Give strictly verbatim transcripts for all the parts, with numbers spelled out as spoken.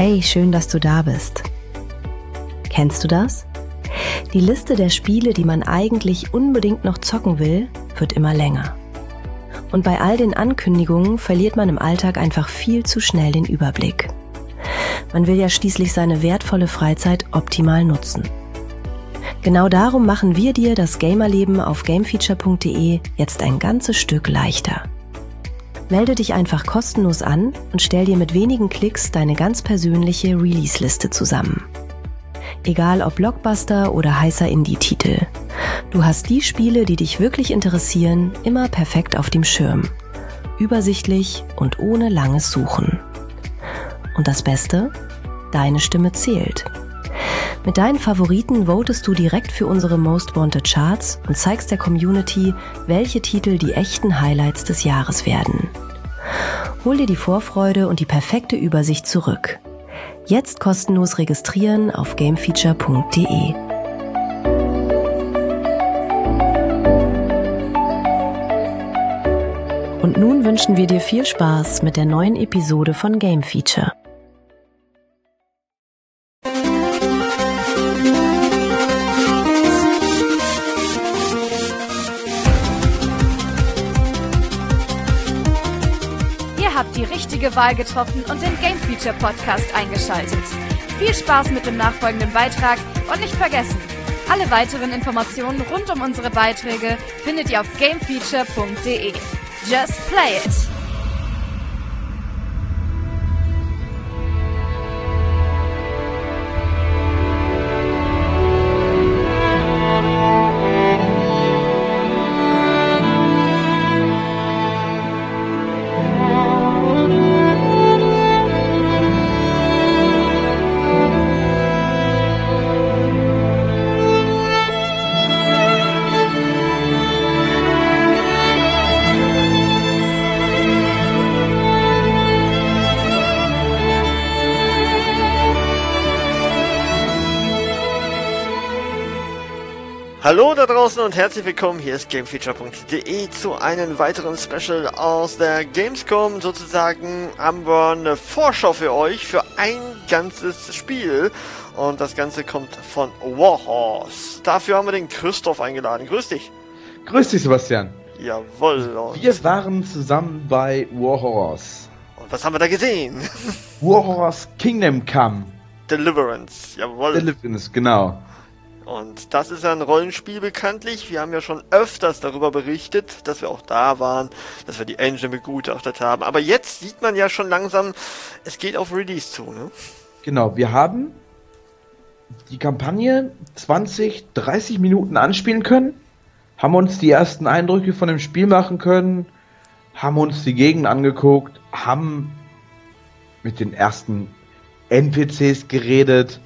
Hey, schön, dass du da bist. Kennst du das? Die Liste der Spiele, die man eigentlich unbedingt noch zocken will, wird immer länger. Und bei all den Ankündigungen verliert man im Alltag einfach viel zu schnell den Überblick. Man will ja schließlich seine wertvolle Freizeit optimal nutzen. Genau darum machen wir dir das Gamerleben auf gamefeature punkt de jetzt ein ganzes Stück leichter. Melde dich einfach kostenlos an und stell dir mit wenigen Klicks deine ganz persönliche Release-Liste zusammen. Egal ob Blockbuster oder heißer Indie-Titel. Du hast die Spiele, die dich wirklich interessieren, immer perfekt auf dem Schirm. Übersichtlich und ohne langes Suchen. Und das Beste? Deine Stimme zählt. Mit deinen Favoriten votest du direkt für unsere Most Wanted Charts und zeigst der Community, welche Titel die echten Highlights des Jahres werden. Hol dir die Vorfreude und die perfekte Übersicht zurück. Jetzt kostenlos registrieren auf gamefeature punkt de. Und nun wünschen wir dir viel Spaß mit der neuen Episode von Game Feature. Die richtige Wahl getroffen und den Game Feature Podcast eingeschaltet. Viel Spaß mit dem nachfolgenden Beitrag und nicht vergessen, alle weiteren Informationen rund um unsere Beiträge findet ihr auf gamefeature punkt de. Just play it! Hallo da draußen und herzlich willkommen, hier ist gamefeature punkt de zu einem weiteren Special aus der Gamescom. Sozusagen haben wir eine Vorschau für euch für ein ganzes Spiel und das Ganze kommt von Warhorse. Dafür haben wir den Christoph eingeladen. Grüß dich. Grüß dich, Sebastian. Jawohl. Und wir waren zusammen bei Warhorse. Und was haben wir da gesehen? Warhorse Kingdom Come. Deliverance, jawohl. Deliverance, genau. Und das ist ja ein Rollenspiel bekanntlich. Wir haben ja schon öfters darüber berichtet, dass wir auch da waren, dass wir die Engine begutachtet haben. Aber jetzt sieht man ja schon langsam, es geht auf Release zu, ne? Genau, wir haben die Kampagne zwanzig, dreißig Minuten anspielen können, haben uns die ersten Eindrücke von dem Spiel machen können, haben uns die Gegend angeguckt, haben mit den ersten N P Cs geredet,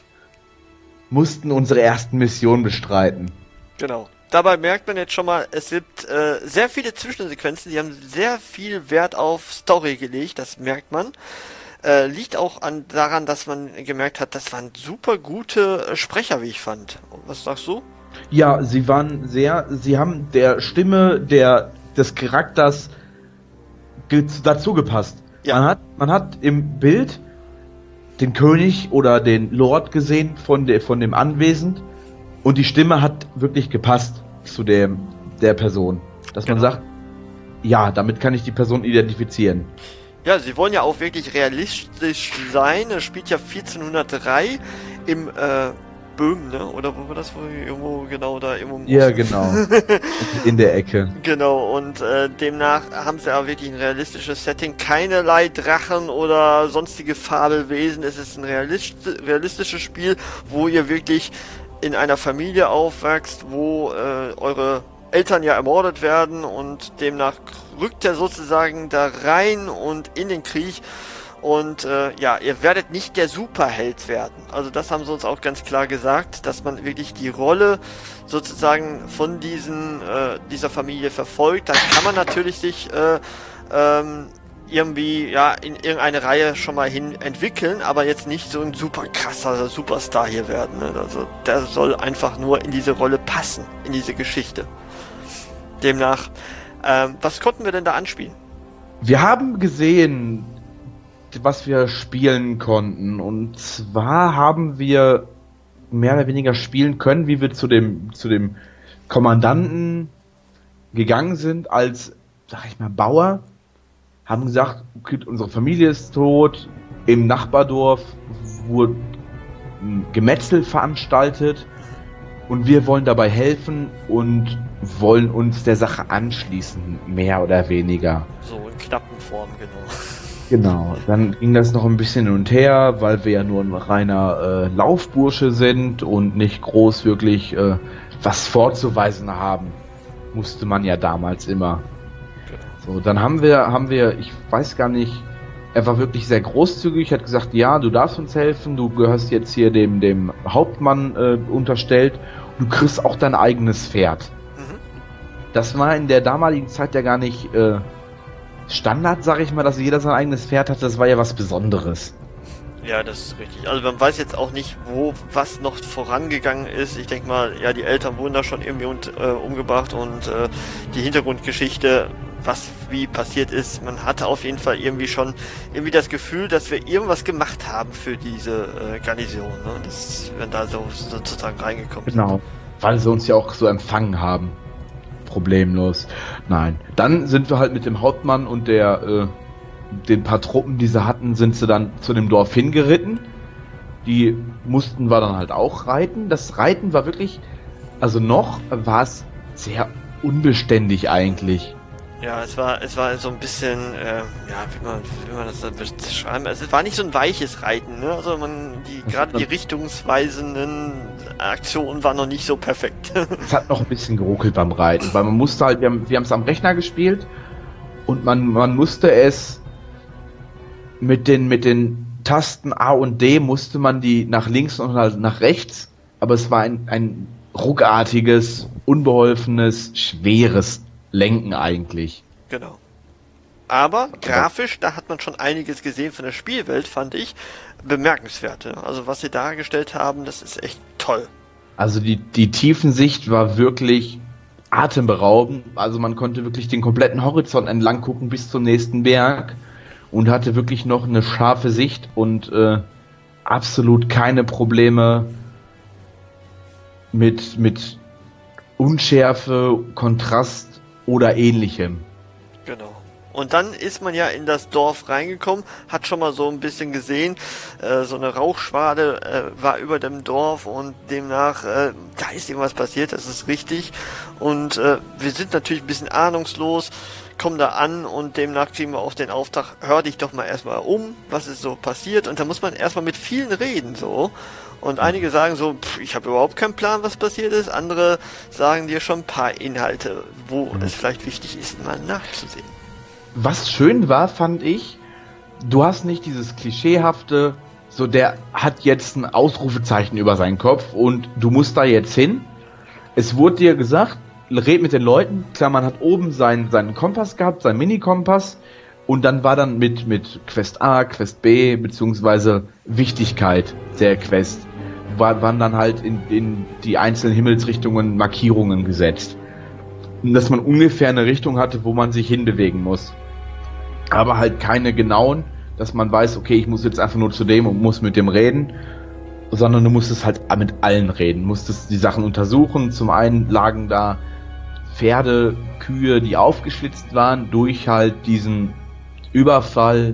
mussten unsere ersten Missionen bestreiten. Genau. Dabei merkt man jetzt schon mal, es gibt äh, sehr viele Zwischensequenzen, die haben sehr viel Wert auf Story gelegt, das merkt man. Äh, liegt auch an, daran, dass man gemerkt hat, das waren super gute Sprecher, wie ich fand. Was sagst du? Ja, sie waren sehr, sie haben der Stimme der, des Charakters ge- dazu gepasst. Ja. Man hat, man hat im Bild den König oder den Lord gesehen von, der, von dem Anwesend und die Stimme hat wirklich gepasst zu dem, der Person. Dass genau. Man sagt, ja, damit kann ich die Person identifizieren. Ja, sie wollen ja auch wirklich realistisch sein. Es spielt ja vierzehnhundertdrei im äh, Böhmen, ne? Oder wo war das? Wo irgendwo genau da irgendwo im Ja, genau. In der Ecke. Genau, und äh, demnach haben sie ja wirklich ein realistisches Setting. Keinerlei Drachen oder sonstige Fabelwesen. Es ist ein realist realistisches Spiel, wo ihr wirklich in einer Familie aufwächst, wo äh, eure Eltern ja ermordet werden und demnach rückt er sozusagen da rein und in den Krieg. Und äh, ja, ihr werdet nicht der Superheld werden. Also das haben sie uns auch ganz klar gesagt, dass man wirklich die Rolle sozusagen von diesen äh, dieser Familie verfolgt. Dann kann man natürlich sich äh, ähm, irgendwie ja in irgendeine Reihe schon mal hin entwickeln, aber jetzt nicht so ein super krasser Superstar hier werden. Ne? Also der soll einfach nur in diese Rolle passen, in diese Geschichte. Demnach, ähm, was konnten wir denn da anspielen? Wir haben gesehen was wir spielen konnten. Und zwar haben wir mehr oder weniger spielen können, wie wir zu dem, zu dem Kommandanten gegangen sind als, sag ich mal, Bauer, haben gesagt, okay, unsere Familie ist tot, im Nachbardorf wurde ein Gemetzel veranstaltet und wir wollen dabei helfen und wollen uns der Sache anschließen, mehr oder weniger. So in knappen Form, genau. Genau, dann ging das noch ein bisschen hin und her, weil wir ja nur ein reiner äh, Laufbursche sind und nicht groß wirklich äh, was vorzuweisen haben, musste man ja damals immer. So, dann haben wir, haben wir, ich weiß gar nicht, er war wirklich sehr großzügig, hat gesagt, ja, du darfst uns helfen, du gehörst jetzt hier dem, dem Hauptmann äh, unterstellt, du kriegst auch dein eigenes Pferd. Mhm. Das war in der damaligen Zeit ja gar nicht äh, Standard, sag ich mal, dass jeder sein eigenes Pferd hat, das war ja was Besonderes. Ja, das ist richtig. Also man weiß jetzt auch nicht, wo was noch vorangegangen ist. Ich denke mal, ja, die Eltern wurden da schon irgendwie und, äh, umgebracht und äh, die Hintergrundgeschichte, was wie passiert ist, man hatte auf jeden Fall irgendwie schon irgendwie das Gefühl, dass wir irgendwas gemacht haben für diese äh, Garnison, ne? Dass wir da so sozusagen reingekommen sind. Genau, weil sie uns ja auch so empfangen haben. Problemlos. Nein. Dann sind wir halt mit dem Hauptmann und der äh, den paar Truppen, die sie hatten, sind sie dann zu dem Dorf hingeritten. Die mussten wir dann halt auch reiten. Das Reiten war wirklich, also noch war es sehr unbeständig eigentlich. Ja, es war es war so ein bisschen, äh, ja, wie man, wie man das dann beschreiben, es war nicht so ein weiches Reiten, ne? Also man, die gerade die richtungsweisenden Aktionen waren noch nicht so perfekt. Es hat noch ein bisschen geruckelt beim Reiten, weil man musste halt, wir haben wir haben es am Rechner gespielt und man man musste es mit den mit den Tasten A und D musste man die nach links und nach rechts, aber es war ein ein ruckartiges, unbeholfenes, schweres Lenken eigentlich. Genau. Aber grafisch, da hat man schon einiges gesehen von der Spielwelt, fand ich bemerkenswert. Also was sie dargestellt haben, das ist echt toll. Also die, die Tiefensicht war wirklich atemberaubend. Also man konnte wirklich den kompletten Horizont entlang gucken bis zum nächsten Berg und hatte wirklich noch eine scharfe Sicht und äh, absolut keine Probleme mit, mit Unschärfe, Kontrast oder ähnlichem. Genau. Und dann ist man ja in das Dorf reingekommen, hat schon mal so ein bisschen gesehen, äh, so eine Rauchschwade äh, war über dem Dorf und demnach, äh, da ist irgendwas passiert, das ist richtig. Und äh, wir sind natürlich ein bisschen ahnungslos, kommen da an und demnach kriegen wir auch den Auftrag, hör dich doch mal erstmal um, was ist so passiert. Und da muss man erstmal mit vielen reden, so. Und einige sagen so, pff, ich habe überhaupt keinen Plan, was passiert ist. Andere sagen dir schon ein paar Inhalte, wo mhm. es vielleicht wichtig ist, mal nachzusehen. Was schön war, fand ich, du hast nicht dieses klischeehafte, so der hat jetzt ein Ausrufezeichen über seinen Kopf und du musst da jetzt hin. Es wurde dir gesagt, red mit den Leuten. Klar, man hat oben seinen, seinen Kompass gehabt, seinen Mini-Kompass. Und dann war dann mit, mit Quest A, Quest B, beziehungsweise Wichtigkeit der Quest, war, waren dann halt in, in die einzelnen Himmelsrichtungen Markierungen gesetzt. Und dass man ungefähr eine Richtung hatte, wo man sich hinbewegen muss. Aber halt keine genauen, dass man weiß, okay, ich muss jetzt einfach nur zu dem und muss mit dem reden, sondern du musstest halt mit allen reden, musstest die Sachen untersuchen. Zum einen lagen da Pferde, Kühe, die aufgeschlitzt waren durch halt diesen Überfall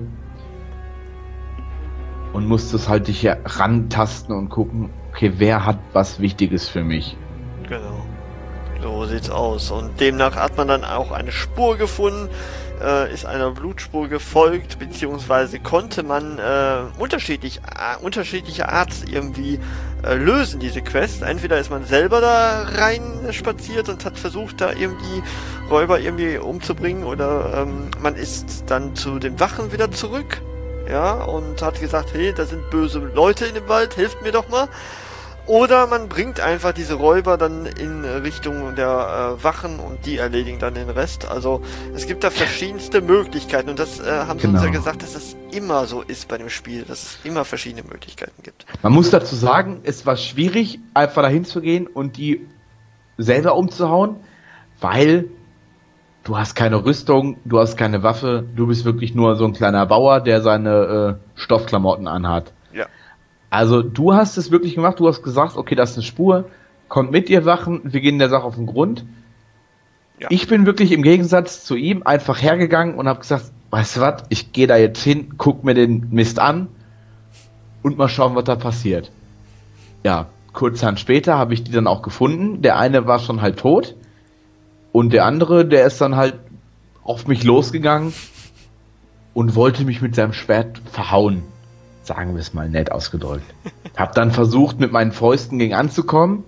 und musstest halt dich hier rantasten und gucken, okay, wer hat was Wichtiges für mich. Genau, so sieht's aus. Und demnach hat man dann auch eine Spur gefunden, äh, ist einer Blutspur gefolgt, beziehungsweise konnte man äh, unterschiedlich, äh, unterschiedliche Art irgendwie äh, lösen, diese Quest. Entweder ist man selber da rein spaziert und hat versucht, da irgendwie Räuber irgendwie umzubringen, oder ähm, man ist dann zu den Wachen wieder zurück, ja, und hat gesagt, hey, da sind böse Leute in dem Wald, hilft mir doch mal. Oder man bringt einfach diese Räuber dann in Richtung der äh, Wachen und die erledigen dann den Rest. Also es gibt da verschiedenste Möglichkeiten und das äh, haben sie genau. uns ja gesagt, dass das immer so ist bei dem Spiel, dass es immer verschiedene Möglichkeiten gibt. Man muss dazu sagen, es war schwierig, einfach dahin zu gehen und die selber umzuhauen, weil du hast keine Rüstung, du hast keine Waffe, du bist wirklich nur so ein kleiner Bauer, der seine äh, Stoffklamotten anhat. Ja. Also du hast es wirklich gemacht, du hast gesagt, okay, das ist eine Spur, kommt mit, ihr Wachen, wir gehen der Sache auf den Grund. Ja. Ich bin wirklich im Gegensatz zu ihm einfach hergegangen und habe gesagt, weißt du was, ich gehe da jetzt hin, guck mir den Mist an und mal schauen, was da passiert. Ja, kurzerhand später habe ich die dann auch gefunden. Der eine war schon halb tot und der andere, der ist dann halt auf mich losgegangen und wollte mich mit seinem Schwert verhauen. Sagen wir es mal nett ausgedrückt. Hab dann versucht, mit meinen Fäusten gegen anzukommen,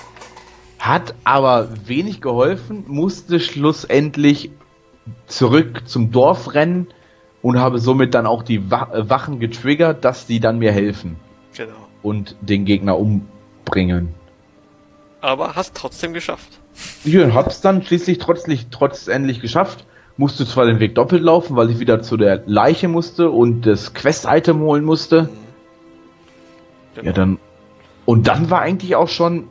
hat aber wenig geholfen, musste schlussendlich zurück zum Dorf rennen und habe somit dann auch die Wachen getriggert, dass die dann mir helfen. Genau. Und den Gegner umbringen. Aber hast trotzdem geschafft. Ich hab's dann schließlich trotzdlich, trotzdendlich geschafft. Musste zwar den Weg doppelt laufen, weil ich wieder zu der Leiche musste und das Quest-Item holen musste. Mhm. Genau. Ja, dann. Und dann war eigentlich auch schon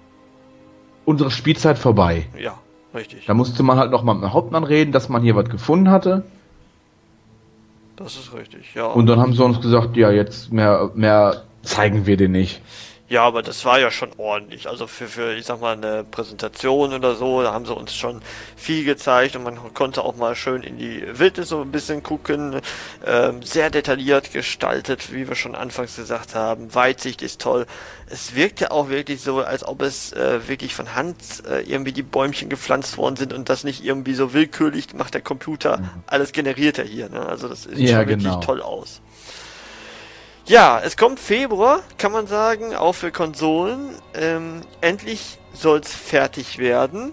unsere Spielzeit vorbei. Ja, richtig. Da musste man halt noch mal mit dem Hauptmann reden, dass man hier was gefunden hatte. Das ist richtig, ja. Und dann haben sie uns gesagt, ja, jetzt mehr, mehr zeigen wir dir nicht. Ja, aber das war ja schon ordentlich. Also für, für, ich sag mal, eine Präsentation oder so, da haben sie uns schon viel gezeigt und man konnte auch mal schön in die Wildnis so ein bisschen gucken. Ähm, sehr detailliert gestaltet, wie wir schon anfangs gesagt haben. Weitsicht ist toll. Es wirkte auch wirklich so, als ob es äh, wirklich von Hand äh, irgendwie die Bäumchen gepflanzt worden sind und das nicht irgendwie so willkürlich macht der Computer. Mhm. Alles generiert er hier, ne? Also das sieht ja, schon wirklich genau. toll aus. Ja, es kommt Februar, kann man sagen, auch für Konsolen. Ähm, endlich soll's fertig werden.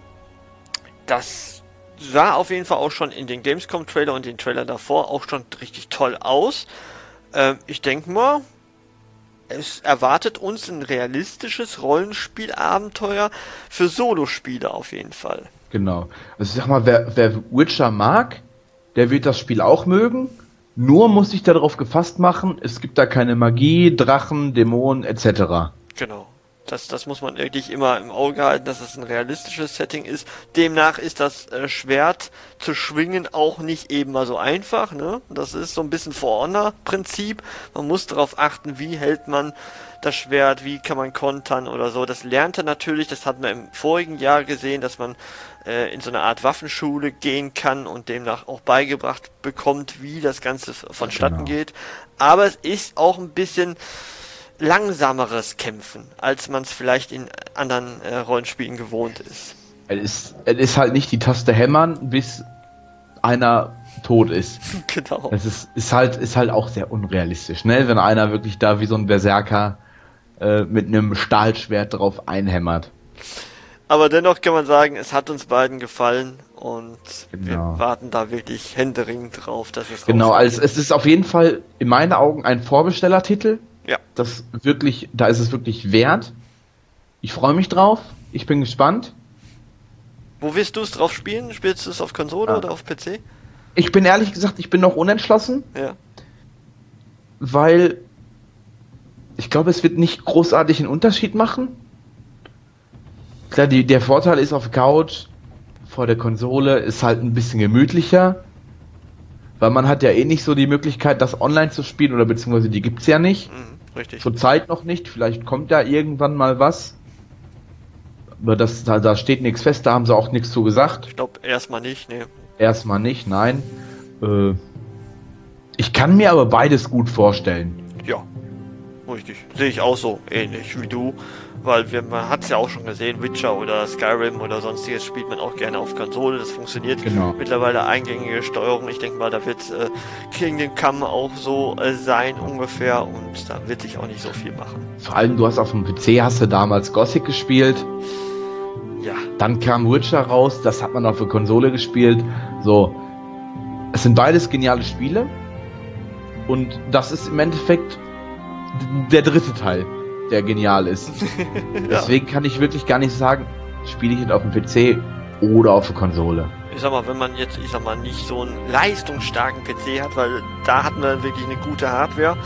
Das sah auf jeden Fall auch schon in den Gamescom-Trailer und den Trailer davor auch schon richtig toll aus. Ähm, ich denke mal, es erwartet uns ein realistisches Rollenspielabenteuer für Solospiele auf jeden Fall. Genau. Also ich sag mal, wer, wer Witcher mag, der wird das Spiel auch mögen. Nur muss ich darauf gefasst machen, es gibt da keine Magie, Drachen, Dämonen et cetera. Genau. Das, das muss man wirklich immer im Auge halten, dass es ein realistisches Setting ist. Demnach ist das äh, Schwert zu schwingen auch nicht eben mal so einfach, ne? Das ist so ein bisschen For Honor-Prinzip. Man muss darauf achten, wie hält man das Schwert, wie kann man kontern oder so. Das lernt er natürlich, das hatten wir im vorigen Jahr gesehen, dass man äh, in so eine Art Waffenschule gehen kann und demnach auch beigebracht bekommt, wie das Ganze vonstatten genau. geht. Aber es ist auch ein bisschen langsameres Kämpfen, als man es vielleicht in anderen äh, Rollenspielen gewohnt ist. Es ist, es ist halt nicht die Taste hämmern, bis einer tot ist. Genau. Es ist, ist halt ist halt auch sehr unrealistisch, ne? Wenn einer wirklich da wie so ein Berserker äh, mit einem Stahlschwert drauf einhämmert. Aber dennoch kann man sagen, es hat uns beiden gefallen und genau. wir warten da wirklich händeringend drauf, dass es genau. Also es ist auf jeden Fall in meinen Augen ein Vorbestellertitel. Ja. Das wirklich, da ist es wirklich wert. Ich freue mich drauf. Ich bin gespannt. Wo wirst du es drauf spielen? Spielst du es auf Konsole ah. oder auf P C? Ich bin ehrlich gesagt, ich bin noch unentschlossen. Ja. Weil ich glaube, es wird nicht großartig einen Unterschied machen. Klar, die, der Vorteil ist auf Couch vor der Konsole ist halt ein bisschen gemütlicher. Weil man hat ja eh nicht so die Möglichkeit, das online zu spielen, oder beziehungsweise die gibt's ja nicht. Mhm, richtig. Zurzeit noch nicht, vielleicht kommt da irgendwann mal was. Aber das, da, da steht nichts fest, da haben sie auch nichts zu gesagt. Ich glaube erstmal nicht, ne. Erstmal nicht, nein. Äh, ich kann mir aber beides gut vorstellen. Ja, richtig. Sehe ich auch so ähnlich wie du. Weil wir, man hat es ja auch schon gesehen, Witcher oder Skyrim oder sonstiges spielt man auch gerne auf Konsole. Das funktioniert genau. Mittlerweile eingängige Steuerung. Ich denke mal, da wird äh, Kingdom Come auch so äh, sein ungefähr und da wird sich auch nicht so viel machen. Vor allem, du hast auf dem P C, hast du damals Gothic gespielt. Ja. Dann kam Witcher raus, das hat man auf der Konsole gespielt. So, es sind beides geniale Spiele und das ist im Endeffekt der dritte Teil, der genial ist. Ja. Deswegen kann ich wirklich gar nicht sagen, spiele ich jetzt auf dem P C oder auf der Konsole. Ich sag mal, wenn man jetzt, ich sag mal, nicht so einen leistungsstarken P C hat, weil da hatten wir wirklich eine gute Hardware,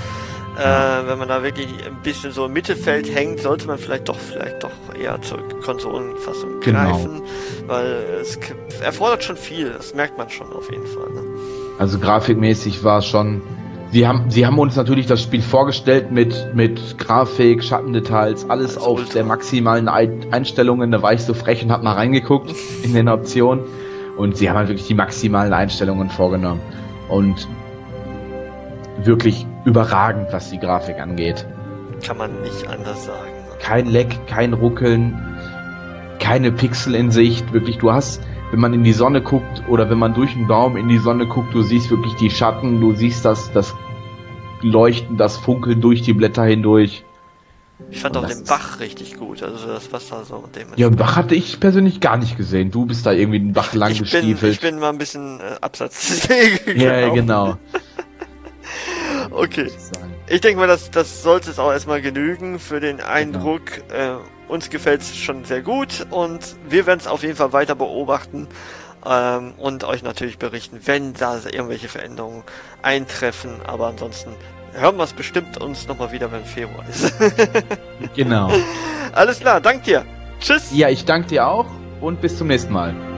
Äh, wenn man da wirklich ein bisschen so im Mittelfeld hängt, sollte man vielleicht doch vielleicht doch eher zur Konsolenfassung Genau. greifen, weil es erfordert schon viel, das merkt man schon auf jeden Fall. Ne? Also grafikmäßig war es schon. Sie haben, sie haben uns natürlich das Spiel vorgestellt mit, mit Grafik, Schattendetails, alles Das auf Ultra. der maximalen Ein- Einstellungen. Da war ich so frech und hab mal reingeguckt in den Optionen. Und sie haben halt wirklich die maximalen Einstellungen vorgenommen. Und wirklich überragend, was die Grafik angeht. Kann man nicht anders sagen. Ne? Kein Leck, kein Ruckeln, keine Pixel in Sicht. Wirklich, du hast, wenn man in die Sonne guckt oder wenn man durch den Baum in die Sonne guckt, du siehst wirklich die Schatten, du siehst das, das Leuchten, das Funkeln durch die Blätter hindurch. Ich fand Und auch das den ist- Bach richtig gut, also das Wasser so und dem. Ja, Bach hatte ich persönlich gar nicht gesehen. Du bist da irgendwie den Bach lang ich bin, gestiefelt. ich bin mal ein bisschen äh, abseits des Weges ja, gelaufen. genau. Okay. Ich denke mal, das, das sollte es auch erstmal genügen für den Eindruck. Äh, uns gefällt es schon sehr gut und wir werden es auf jeden Fall weiter beobachten ähm, und euch natürlich berichten, wenn da irgendwelche Veränderungen eintreffen. Aber ansonsten hören wir es bestimmt uns nochmal wieder, wenn Februar ist. Genau. Alles klar, dank dir. Tschüss. Ja, ich danke dir auch und bis zum nächsten Mal.